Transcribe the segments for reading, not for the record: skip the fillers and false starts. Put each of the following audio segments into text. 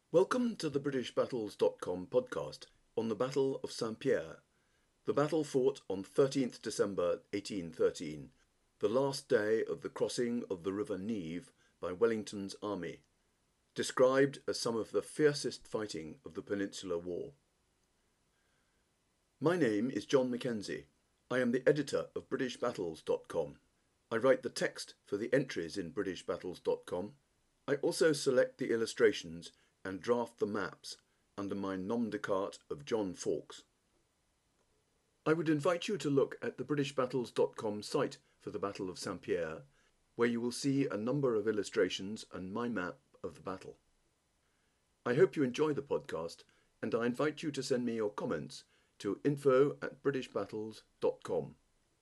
Welcome to the BritishBattles.com podcast on the Battle of Saint-Pierre, the battle fought on 13th December 1813, the last day of the crossing of the River Nive by Wellington's army, described as some of the fiercest fighting of the Peninsular War. My name is John Mackenzie. I am the editor of BritishBattles.com. I write the text for the entries in BritishBattles.com. I also select the illustrations and draft the maps under my nom de carte of John Fawkes. I would invite you to look at the BritishBattles.com site for the Battle of Saint-Pierre, where you will see a number of illustrations and my map of the battle. I hope you enjoy the podcast, and I invite you to send me your comments to info@BritishBattles.com.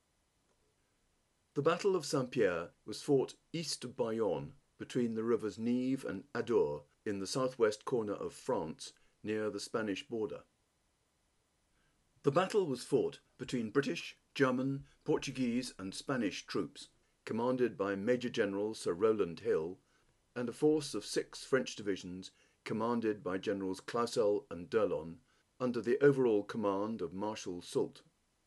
The Battle of Saint-Pierre was fought east of Bayonne, between the rivers Nive and Adour, in the southwest corner of France, near the Spanish border. The battle was fought between British, German, Portuguese and Spanish troops, commanded by Major General Sir Rowland Hill, and a force of 6 French divisions commanded by Generals Clausel and d'Erlon, under the overall command of Marshal Soult.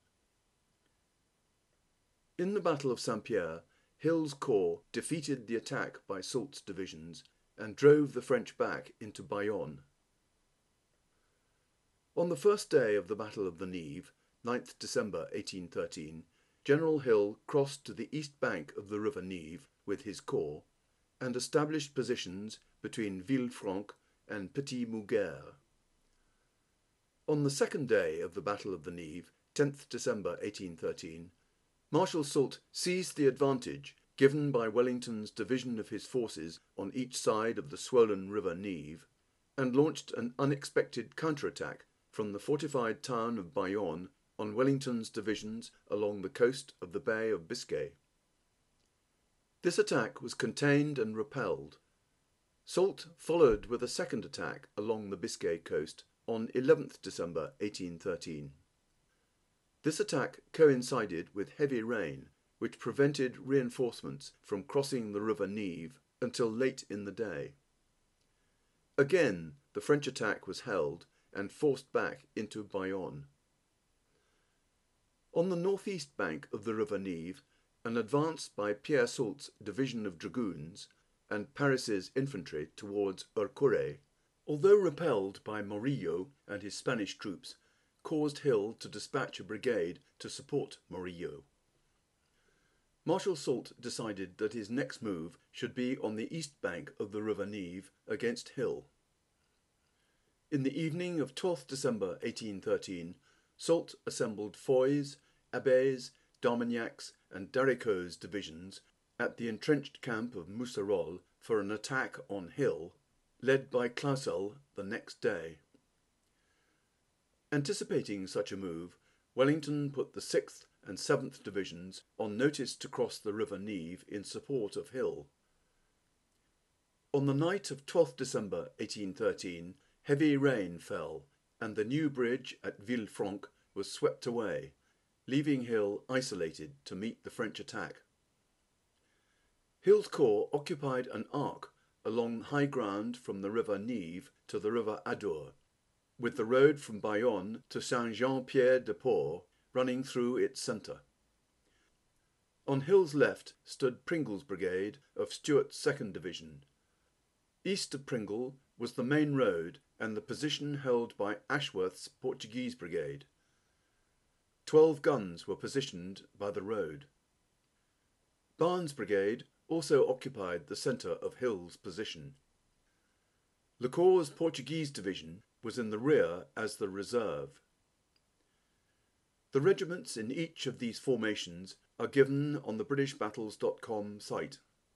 In the Battle of Saint-Pierre, Hill's corps defeated the attack by Soult's divisions and drove the French back into Bayonne. On the first day of the Battle of the Nive, 9th December 1813, General Hill crossed to the east bank of the River Nive with his corps and established positions between Villefranche and Petit-Mouguer. On the second day of the Battle of the Nive, 10th December 1813, Marshal Soult seized the advantage given by Wellington's division of his forces on each side of the swollen River Nive, and launched an unexpected counterattack from the fortified town of Bayonne on Wellington's divisions along the coast of the Bay of Biscay. This attack was contained and repelled. Soult followed with a second attack along the Biscay coast on 11th December 1813. This attack coincided with heavy rain, which prevented reinforcements from crossing the River Nive until late in the day. Again, the French attack was held and forced back into Bayonne. On the northeast bank of the River Nive, an advance by Pierre Soult's division of dragoons and Paris's infantry towards Ercourt, although repelled by Morillo and his Spanish troops, caused Hill to dispatch a brigade to support Morillo. Marshal Soult decided that his next move should be on the east bank of the River Nive against Hill. In the evening of 12th December 1813, Soult assembled Foy's, Abbé's, d'Armagnac's and Darico's divisions at the entrenched camp of Mousserolles for an attack on Hill, led by Clausel the next day. Anticipating such a move, Wellington put the 6th and 7th Divisions on notice to cross the River Nive in support of Hill. On the night of 12th December 1813, heavy rain fell, and the new bridge at Villefranche was swept away, leaving Hill isolated to meet the French attack. Hill's corps occupied an arc along high ground from the River Nive to the River Adour, with the road from Bayonne to Saint-Jean-Pied-de-Port running through its centre. On Hill's left stood Pringle's brigade of Stuart's 2nd Division. East of Pringle was the main road and the position held by Ashworth's Portuguese brigade. 12 guns were positioned by the road. Barnes' brigade also occupied the centre of Hill's position. Lecour's Portuguese division was in the rear as the reserve. The regiments in each of these formations are given on the BritishBattles.com site.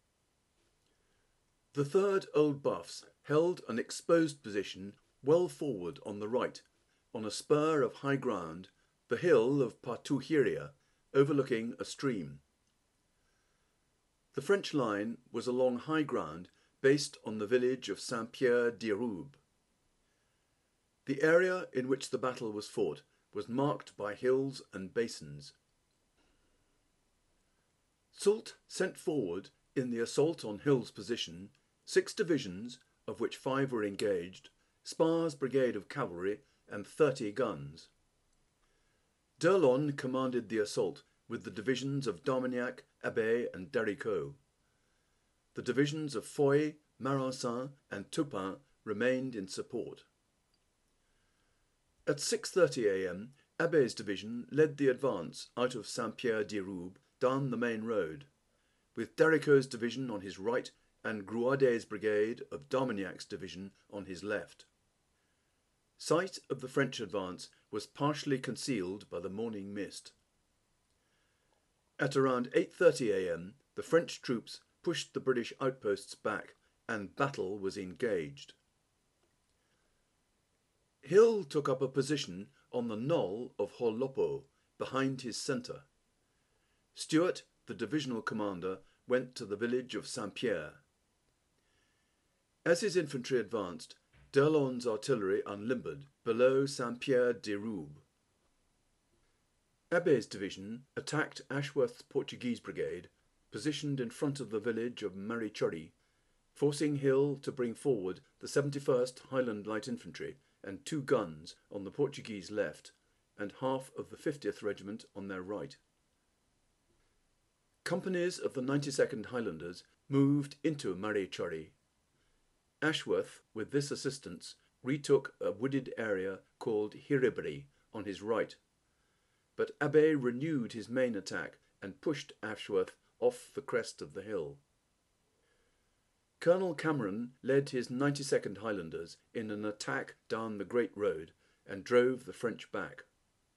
The 3rd Old Buffs held an exposed position well forward on the right, on a spur of high ground, the hill of Partoucheria, overlooking a stream. The French line was along high ground based on the village of Saint-Pierre-d'Iroube. The area in which the battle was fought was marked by hills and basins. Soult sent forward, in the assault on Hill's position, 6 divisions, of which 5 were engaged, Spar's brigade of cavalry, and 30 guns. d'Erlon commanded the assault with the divisions of d'Armagnac, Abbé, and Dériceaux. The divisions of Foy, Marensin, and Taupin remained in support. At 6:30 a.m., Abbé's division led the advance out of Saint-Pierre-d'Iroube down the main road, with Dériceaux's division on his right and Gruadet's brigade of d'Armagnac's division on his left. Sight of the French advance was partially concealed by the morning mist. At around 8:30 a.m., the French troops pushed the British outposts back and battle was engaged. Hill took up a position on the knoll of Horlopo behind his centre. Stuart, the divisional commander, went to the village of Saint-Pierre. As his infantry advanced, d'Erlon's artillery unlimbered below Saint-Pierre-d'Iroube. Abbé's division attacked Ashworth's Portuguese brigade, positioned in front of the village of Marichuri, forcing Hill to bring forward the 71st Highland Light Infantry and 2 guns on the Portuguese left, and half of the 50th Regiment on their right. Companies of the 92nd Highlanders moved into Marichuri. Ashworth, with this assistance, retook a wooded area called Hiribri on his right, but Abbé renewed his main attack and pushed Ashworth off the crest of the hill. Colonel Cameron led his 92nd Highlanders in an attack down the Great Road and drove the French back.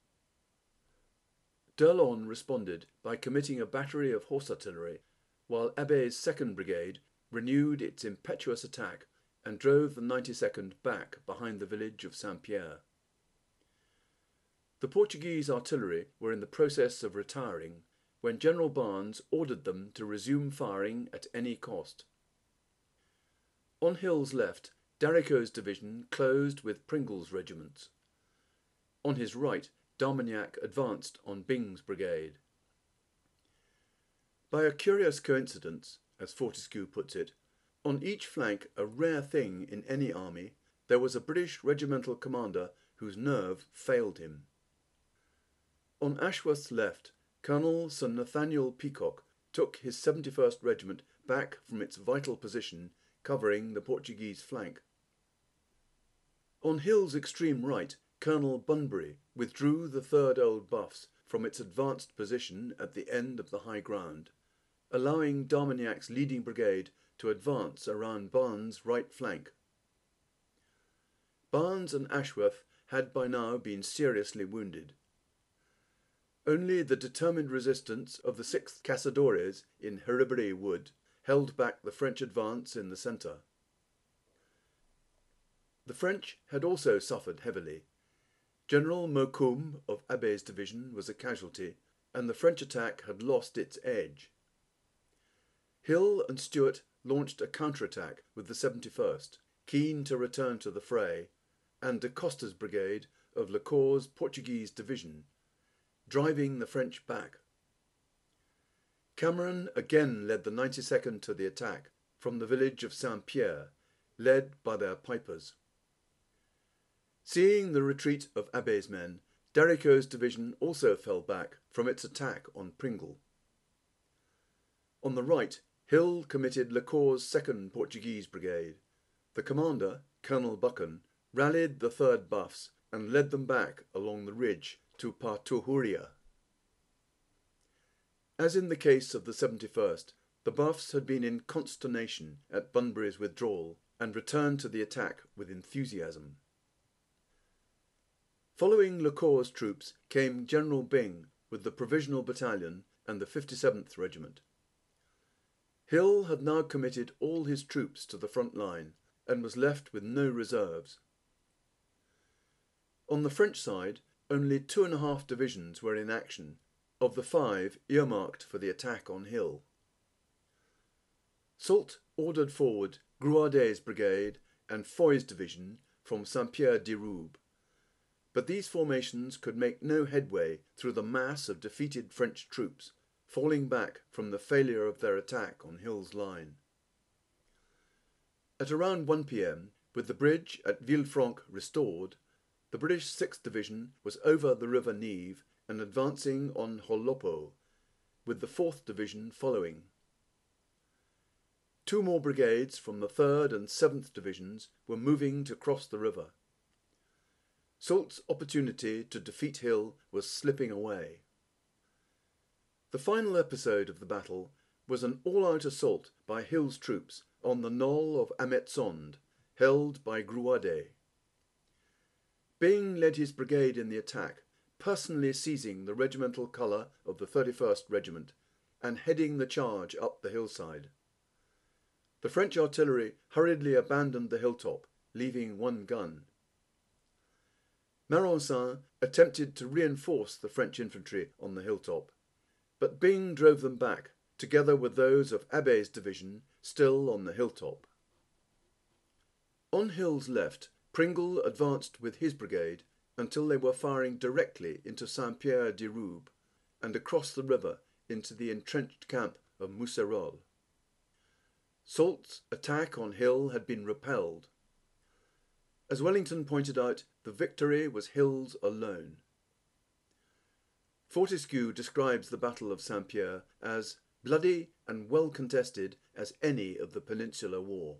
d'Erlon responded by committing a battery of horse artillery, while Abbé's 2nd Brigade renewed its impetuous attack and drove the 92nd back behind the village of Saint-Pierre. The Portuguese artillery were in the process of retiring when General Barnes ordered them to resume firing at any cost. On Hill's left, Dériceaux's division closed with Pringle's regiments. On his right, d'Armagnac advanced on Byng's brigade. By a curious coincidence, as Fortescue puts it, on each flank, a rare thing in any army, there was a British regimental commander whose nerve failed him. On Ashworth's left, Colonel Sir Nathaniel Peacock took his 71st Regiment back from its vital position, covering the Portuguese flank. On Hill's extreme right, Colonel Bunbury withdrew the 3rd Old Buffs from its advanced position at the end of the high ground, allowing d'Armagnac's leading brigade to advance around Barnes' right flank. Barnes and Ashworth had by now been seriously wounded. Only the determined resistance of the 6th Caçadores in Hiribri Wood held back the French advance in the centre. The French had also suffered heavily. General Mokoum of Abbé's division was a casualty, and the French attack had lost its edge. Hill and Stuart launched a counterattack with the 71st, keen to return to the fray, and de Costa's brigade of Lecour's Portuguese division, driving the French back. Cameron again led the 92nd to the attack from the village of Saint-Pierre, led by their pipers. Seeing the retreat of Abbé's men, Dériceaux's division also fell back from its attack on Pringle. On the right, Hill committed Lecour's 2nd Portuguese Brigade. The commander, Colonel Buchan, rallied the 3rd Buffs and led them back along the ridge to Patuhuria. As in the case of the 71st, the Buffs had been in consternation at Bunbury's withdrawal and returned to the attack with enthusiasm. Following Lecour's troops came General Byng with the Provisional Battalion and the 57th Regiment. Hill had now committed all his troops to the front line and was left with no reserves. On the French side, only 2.5 divisions were in action, of the 5 earmarked for the attack on Hill. Soult ordered forward Gruadet's brigade and Foy's division from Saint-Pierre-d'Iroube, but these formations could make no headway through the mass of defeated French troops, falling back from the failure of their attack on Hill's line. At around 1 p.m, With the bridge at Villefranche restored, the British 6th Division was over the River Nive and advancing on Holopo, with the 4th Division following. 2 more brigades from the 3rd and 7th Divisions were moving to cross the river. Soult's opportunity to defeat Hill was slipping away. The final episode of the battle was an all-out assault by Hill's troops on the knoll of Ametsonde, held by Gruadet. Byng led his brigade in the attack, personally seizing the regimental colour of the 31st Regiment and heading the charge up the hillside. The French artillery hurriedly abandoned the hilltop, leaving 1 gun. Marensin attempted to reinforce the French infantry on the hilltop, but Byng drove them back, together with those of Abbé's division still on the hilltop. On Hill's left, Pringle advanced with his brigade until they were firing directly into Saint-Pierre-de-Roube and across the river into the entrenched camp of Mousserolles. Soult's attack on Hill had been repelled. As Wellington pointed out, the victory was Hill's alone. Fortescue describes the Battle of Saint-Pierre as bloody and well contested as any of the Peninsular War.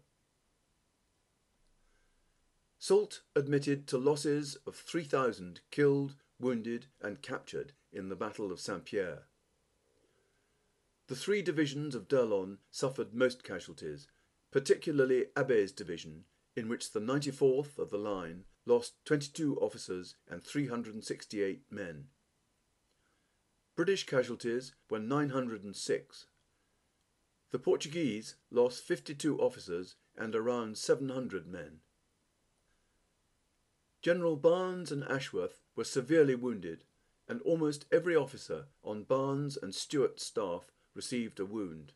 Soult admitted to losses of 3,000 killed, wounded and captured in the Battle of Saint-Pierre. The 3 divisions of d'Erlon suffered most casualties, particularly Abbé's division, in which the 94th of the line lost 22 officers and 368 men. British casualties were 906. The Portuguese lost 52 officers and around 700 men. General Barnes and Ashworth were severely wounded, and almost every officer on Barnes and Stuart's staff received a wound.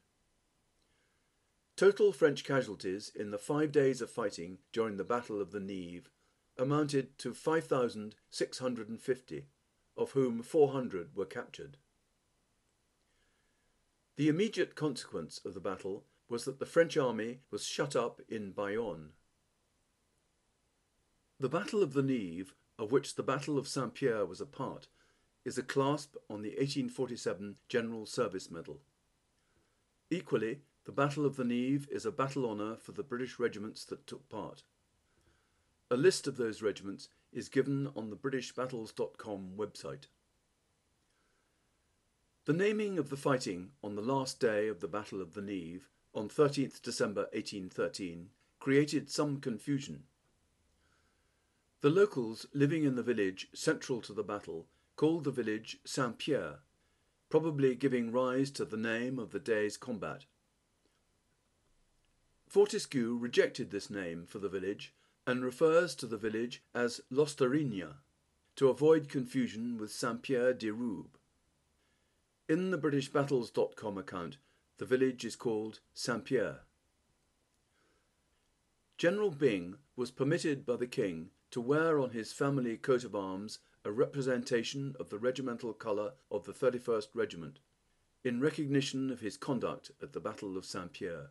Total French casualties in the 5 days of fighting during the Battle of the Nive amounted to 5,650, of whom 400 were captured. The immediate consequence of the battle was that the French army was shut up in Bayonne. The Battle of the Nive, of which the Battle of Saint-Pierre was a part, is a clasp on the 1847 General Service Medal. Equally, the Battle of the Nive is a battle honour for the British regiments that took part. A list of those regiments is given on the BritishBattles.com website. The naming of the fighting on the last day of the Battle of the Nive, on 13th December 1813, created some confusion. The locals living in the village central to the battle called the village Saint-Pierre, probably giving rise to the name of the day's combat. Fortescue rejected this name for the village and refers to the village as L'Ostarina, to avoid confusion with Saint-Pierre-de-Roube. In the BritishBattles.com account, the village is called Saint-Pierre. General Byng was permitted by the King to wear on his family coat of arms a representation of the regimental colour of the 31st Regiment, in recognition of his conduct at the Battle of Saint-Pierre.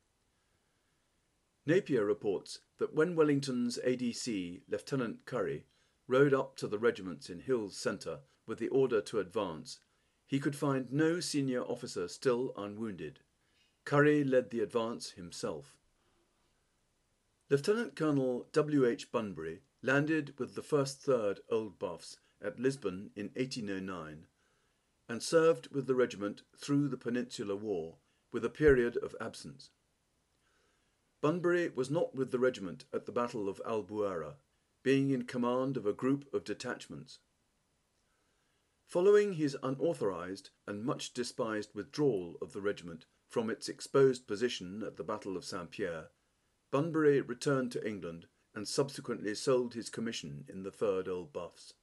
Napier reports that when Wellington's ADC, Lieutenant Currie, rode up to the regiments in Hill's centre with the order to advance, he could find no senior officer still unwounded. Currie led the advance himself. Lieutenant Colonel W. H. Bunbury landed with the 1st 3rd Old Buffs at Lisbon in 1809 and served with the regiment through the Peninsular War, with a period of absence. Bunbury was not with the regiment at the Battle of Albuera, being in command of a group of detachments. Following his unauthorised and much despised withdrawal of the regiment from its exposed position at the Battle of Saint-Pierre, Bunbury returned to England and subsequently sold his commission in the 3rd Old Buffs.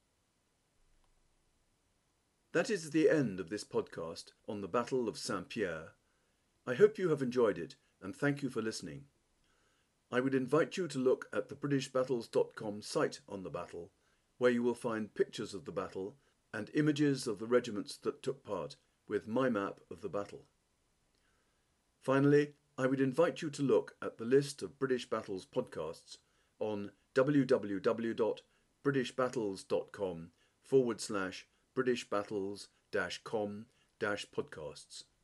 That is the end of this podcast on the Battle of Saint-Pierre. I hope you have enjoyed it, and thank you for listening. I would invite you to look at the BritishBattles.com site on the battle, where you will find pictures of the battle and images of the regiments that took part, with my map of the battle. Finally, I would invite you to look at the list of British Battles podcasts, on www.britishbattles.com/British Battles-com-podcasts.